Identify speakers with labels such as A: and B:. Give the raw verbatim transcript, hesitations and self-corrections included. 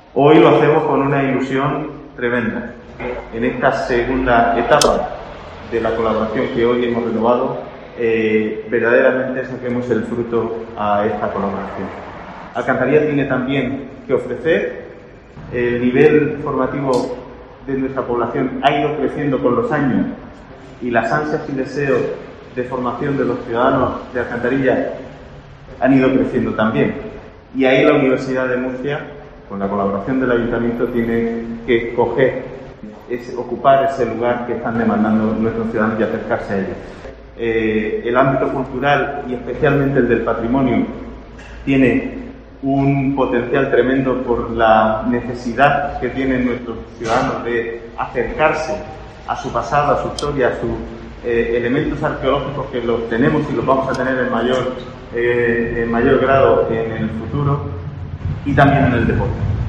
A: Hoy lo hacemos con una ilusión tremenda. En esta segunda etapa de la colaboración que hoy hemos renovado, eh, verdaderamente saquemos el fruto a esta colaboración. Alcantarilla tiene también que ofrecer. El nivel formativo de nuestra población ha ido creciendo con los años y las ansias y deseos de formación de los ciudadanos de Alcantarilla han ido creciendo también. Y ahí la Universidad de Murcia, con la colaboración del Ayuntamiento, tiene que coger, es, ocupar ese lugar que están demandando nuestros ciudadanos y acercarse a ellos. Eh, el ámbito cultural y especialmente el del patrimonio tiene un potencial tremendo por la necesidad que tienen nuestros ciudadanos de acercarse a su pasado, a su historia, a sus eh, elementos arqueológicos, que los tenemos y los vamos a tener en mayor, eh, en mayor grado en el futuro, y también en el deporte.